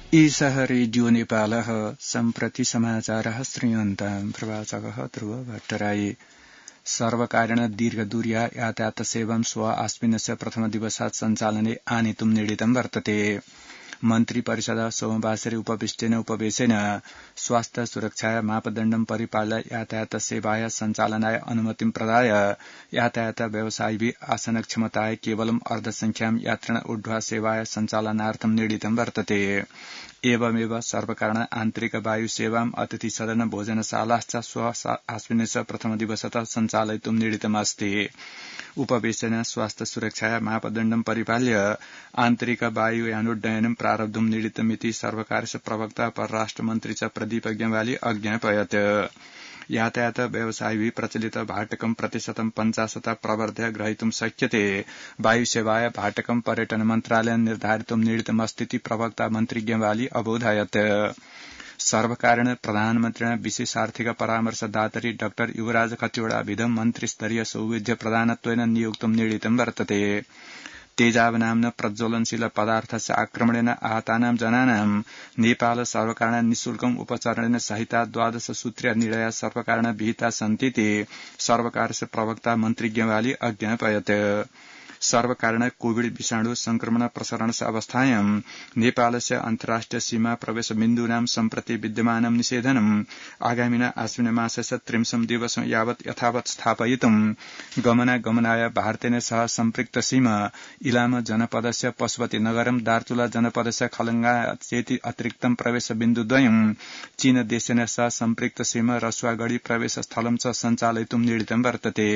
एषः रेडियो नेपालः सम्प्रति समाचारः श्रूयन्ताम् प्रवाचकः ध्रुव भट्टराई सर्वकारेण दीर्घदूर्या यातायातसेवां श्व आश्विनस्य प्रथमदिवसात् सञ्चालने आनेतुं निर्णीतं वर्तते। मन्त्रिपरिषदः सोमवासरे उपविष्टेन उपवेशेन स्वास्थ्य सुरक्षाया मापदण्डं परिपाल्य यातायातसेवाया सञ्चालनाय अनुमतिं प्रदाय यातायात व्यवसायिभिः आसनक्षमताय केवलम् अर्धसंख्यां यात्रिण ऊर्ध्वा सेवाया सञ्चालनार्थं निर्णीतं वर्तते। एवमेव सर्वकारेण आन्तरिक वायु सेवाम् अतिथि सदन भोजनशालाश्च श्व आश्विनस्य प्रथमदिवसतः सञ्चालयितुं निर्णीतमस्ति। उपवेशेन स्वास्थ्य सुरक्षाया मापदण्डं परिपाल्य आन्तरिक वायुयानोड्डयनं प्रारब्धुं निर्णीतमिति सर्वकारस्य प्रवक्ता परराष्ट्रमन्त्री च प्रदीप ज्ञवाली अज्ञापयत्। यातायात व्यवसायिभिः प्रचलित भाटकं प्रतिशतं 50 प्रवर्ध्य ग्रहीतुं शक्यते। वायुसेवाय भाटकं पर्यटन मन्त्रालयेन निर्धारितुं निर्णीतमस्तीति प्रवक्ता मन्त्री ज्ञवाली अबोधयत्। सर्वकारेण प्रधानमन्त्रिणा विशेष आर्थिक परामर्शदातरि डाक्टर युवराज खतिवड़ाभिधं मन्त्रिस्तरीय सौविध्य प्रधानत्वेन नियुक्तं निर्णीतं वर्तते। तेजाब नाम्ना प्रज्वलनशील पदार्थस्य आक्रमणेन आहतानां जनानां नेपाल सर्वकारेण निःशुल्कम् उपचारेण सहिता 12 सूत्रीय निर्णया सर्वकारेण विहिता सन्तीति सर्वकारस्य प्रवक्ता मन्त्री ज्ञवाली अज्ञापयत्। सर्वकारेण कोविड विषाणु संक्रमण प्रसरणस्य अवस्थायां नेपालस्य अन्तर्राष्ट्रिय सीमा प्रवेश बिन्दूनां सम्प्रति विद्यमानं निषेधनम् आगामिना आश्विनमासस्य 30 दिवसं यावत् यथावत् स्थापयितुं गमनागमनाय भारतेन सह सम्पृक्त सीमा इलाम जनपदस्य पशुपतिनगरं दार्चुला जनपदस्य खलंगा चेति अतिरिक्तं प्रवेश बिन्दुद्वयं चीन देशेन सह सम्पृक्त सीमा रसुवागढी प्रवेश स्थलं च सञ्चालयितुं निर्णीतं वर्तते।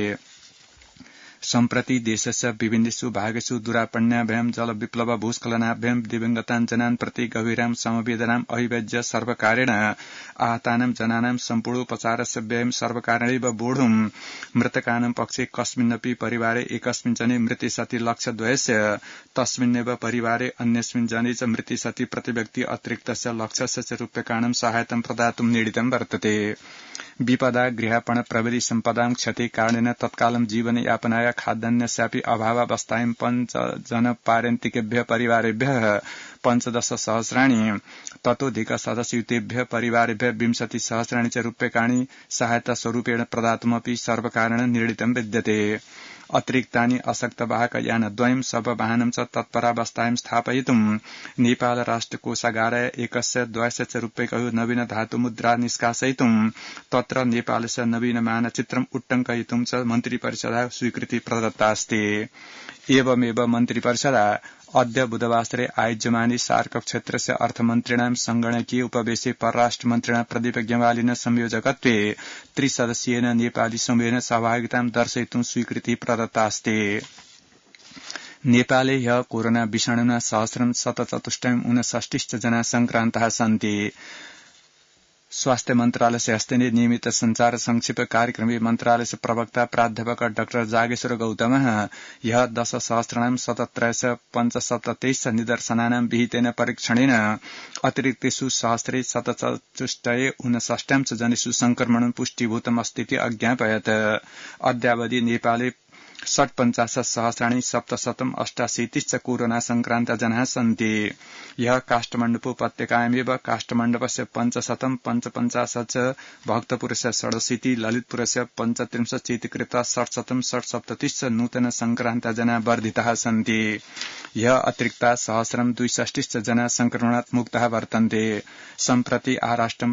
सम्प्रति देशस्य विभिन्नेषु भागेषु दुरापण्याभ्यां जलविप्लव भूस्खलनाभ्यां दिवंगतान् जनान् प्रति गभीरां समवेदनाम् अभिव्यज्य सर्वकारेण आहतानां जनानां सम्पूर्णोपचारस्य व्ययं सर्वकारेणैव वोढुं मृतकानां पक्षे कस्मिन्नपि परिवारे एकस्मिन् जने मृति सति लक्षद्वयस्य तस्मिन्नेव परिवारे अन्यस्मिन् जने च मृति सति प्रतिव्यक्ति अतिरिक्तस्य लक्षस्य च रूप्यकाणां सहायतां प्रदातुं निर्णीतं वर्तते। विपदा गृहापण प्रविधि सम्पदां क्षति कारणेन तत्कालं जीवनयापनाय खाद्यान्नस्यापि अभावावस्थायां 5 जन पारन्तिकेभ्यः परिवारेभ्यः 15 सहस्राणि ततोधिक सदस्ययुतेभ्यः परिवारेभ्यः 20 सहस्राणि च रूप्यकाणि सहायता स्वरूपेण प्रदातुमपि सर्वकारेण निर्णीतं विद्यते। अतिरिक्तानि अशक्तवाहक यानद्वयं शववाहनं च तत्परावस्थायां स्थापयितुं नेपाल राष्ट्रकोषागाराय एकस्य 200 रूप्यकयोः नवीन धातुमुद्रा निष्कासयितुं तत्र नेपालस्य नवीन मानचित्रम् उट्टङ्कयितुं च मन्त्रिपरिषदः स्वीकृति प्रदत्ता अस्ति। एवमेव मन्त्रिपरिषदः अद्य बुधवासरे आयोज्यमाने सार्क क्षेत्रस्य अर्थमन्त्रिणां संगणकीय उपवेशे परराष्ट्रमन्त्रिणा प्रदीप ज्ञवालिन संयोजकत्वे त्रिसदस्येन नेपाली समूहेन सहभागितां दर्शयितुं स्वीकृति प्रदत्ता अस्ति। नेपाले ह्यः कोरोना विषाणुना 1000 जना संक्रान्तः सन्ति। स्वास्थ्य मन्त्रालयस्य हस्तेन नियमित संचार संक्षेप कार्यक्रमे मन्त्रालयस्य प्रवक्ता प्राध्यापक डाक्टर जागेश्वर गौतमः ह्यः 10,17,577 निदर्शनानां विहितेन परीक्षणेन अतिरिक्तेषु सहस्रे 764 जनेषु संक्रमणं पुष्टीभूतमस्तीति अज्ञापयत्। अद्यावधि नेपाले 50,788 कोरोना संक्रान्त जनाः सन्ति। यः काष्ठमण्डप उपत्यकायामेव काष्ठमण्डपस्य 555 भक्तपुरस्य 67 ललितपुरस्य 35 चेतिकृता 677 नूतन संक्रान्त जना वर्धिताः सन्ति। यः अतिरिक्ता 1062 जना संक्रमणात् मुक्ताः वर्तन्ते। सम्प्रति आराष्ट्रं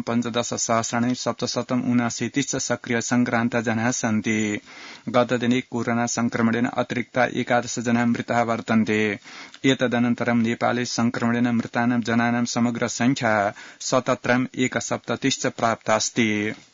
15,779 सक्रिय संक्रान्त जनाः सन्ति। गतदिने कोरोना संक्रमणेन अतिरिक्ता 11 जनाः मृताः वर्तन्ते। एतदनन्तरं नेपाले संक्रमणेन मृतानां जनानां समग्र संख्या 77 प्राप्ता अस्ति।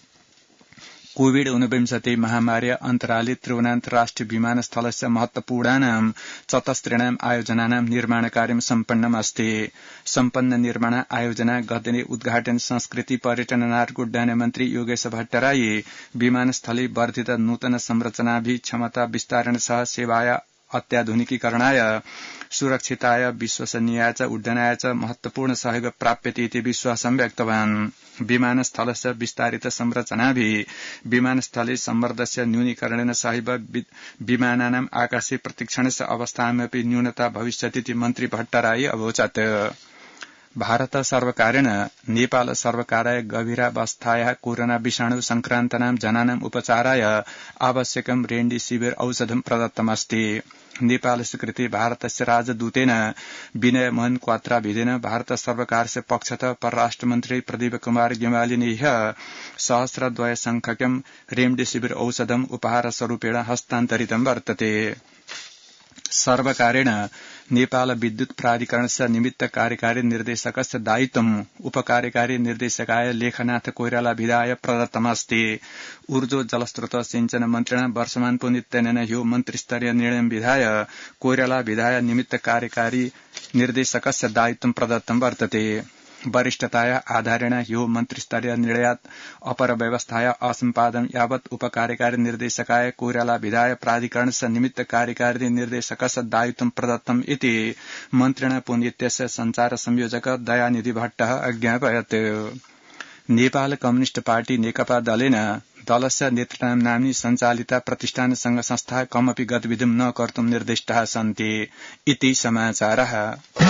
कोविड-19 महामार्या अन्तराले त्रिभुवनान्तर्राष्ट्रिय विमानस्थलस्य महत्वपूर्णानां चतस्त्रीणां आयोजनानां निर्माणकार्यं सम्पन्नम् अस्ति। सम्पन्न निर्माण आयोजना गतदिने उद्घाटन संस्कृति पर्यटन नागरिकोड्डयन मन्त्री योगेश भट्टराई विमानस्थले वर्धित नूतन संरचनाभिः क्षमता विस्तारण सह सेवाया अत्याधुनिकीकरणाय सुरक्षिताय विश्वसनीयाय च उड्डयनाय च महत्वपूर्ण सहयोग प्राप्यते इति विश्वासं व्यक्तवान्। विमानस्थलस्य विस्तारित संरचनाभिः विमानस्थले सम्मर्दस्य न्यूनीकरणेन सहैव विमानानाम् आकाशे प्रतीक्षणस्य अवस्थायामपि न्यूनता भविष्यति इति मन्त्री भट्टराई अवोचत्। भारत सर्वकारेण नेपाल सर्वकाराय गभीरावस्थायाः कोरोना विषाणु संक्रान्तानां जनानाम् उपचाराय आवश्यकं रेमडेसिविर औषधं प्रदत्तमस्ति। नेपालस्य कृते भारतस्य राजदूतेन विनय मोहन क्वात्राभिदेन भारत सर्वकारस्य पक्षतः परराष्ट्रमन्त्री प्रदीप कुमार गेवालीने सहस्रद्वय संख्यकं रेमडेसिविर औषधम् उपहारस्वरूपेण हस्तान्तरितं वर्तते। सर्वकारेण नेपाल विद्युत प्राधिकरणस्य निमित्त कार्यकारी निर्देशकस्य दायित्वम् उपकार्यकारी निर्देशकाय लेखनाथ कोइराला विधाय प्रदत्तमस्ति। ऊर्जो जलस्रोत सिंचन मन्त्रिणा वर्षमान पुनित्यनेन ह्यो मन्त्रिस्तरीय निर्णयं विधाय कोइराला विधाय निमित्त कार्यकारी निर्देशकस्य दायित्वं प्रदत्तं वर्तते। वरिष्ठताया आधारेण ह्यो मन्त्रिस्तरीय निर्णयात् अपरव्यवस्थाया असम्पादन यावत् उपकार्यकारी निर्देशकाय कोइराला विधाय प्राधिकरणस्य निमित्त कार्यकारी निर्देशकस्य दायित्वं प्रदत्तम् इति मन्त्रिणा पुनित्यस्य संचार संयोजक दयानिधि भट्टः अज्ञापयत्। नेपाल कम्युनिस्ट पार्टी नेकपा दलेन दलस्य नेतृत्वं नाम्नी सञ्चालिता प्रतिष्ठान संघ संस्था कमपि गतिविधिं न कर्तुं निर्दिष्टाः सन्ति इति समाचारः।